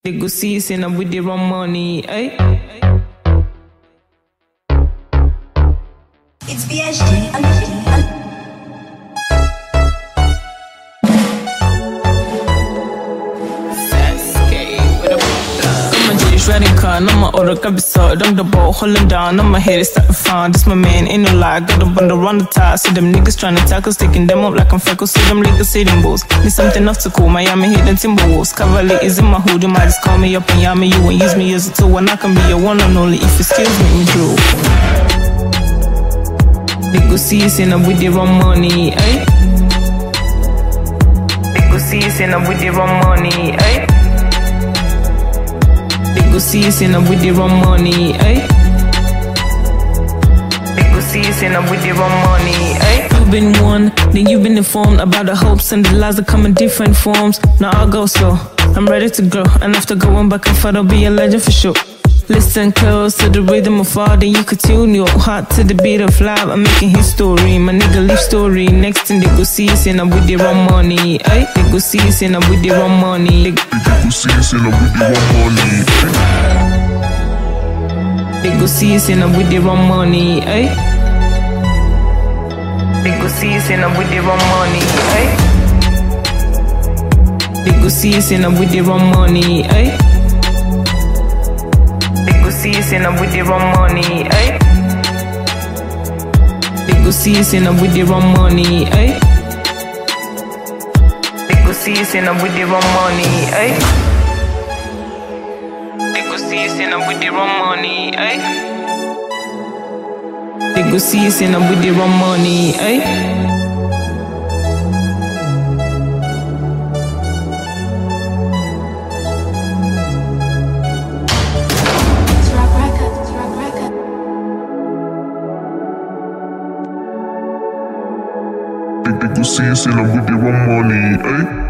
They go see you saying I'm with the wrong money, eh? It's VSG and riding car, I'ma order kabisa. Dunk the ball, hold him down. I'ma hit it, start to find. This my man, ain't no lie. Got a bundle around the tie. See them niggas tryna tackle, sticking them up like I'm freckles. See them niggas, see them bulls. Need something else to cool. Miami hit them Timberwolves. Cavalier is in my hood. You might just call me up and yam me. You and use me as a tool. And I can be your one and only if your skills make me drool. They go see you saying I'm with the wrong money, eh? They go see you saying I'm with the wrong money, eh? They go see you saying I'm with the wrong money, eh? They go see you saying I'm with the wrong money, eh? You've been warned, then you've been informed about the hopes and the lies that come in different forms. Now I'll go slow, I'm ready to grow. And after going back and forth, I'll be a legend for sure. Listen close to the rhythm of all, then you could tune your heart to the beat of live. I'm making history, my nigga leave story. Next thing they go see you saying I'm with the wrong money, eh? They go see you saying I'm with the wrong money. They go see you saying I'm with the wrong money, eh? They go see you saying I'm with the wrong money, eh? They go see you saying I'm with the wrong money, eh? They go see you saying I'm with the wrong money, eh? They go see you saying I'm with the wrong money, eh? They go see you saying I'm with the wrong money, eh? They go see you saying I'm with the wrong money, eh? They go see you saying I'm with the wrong money, eh? They go see you saying I'm with the wrong money, eh? They go see you saying I'm with the wrong money, eh?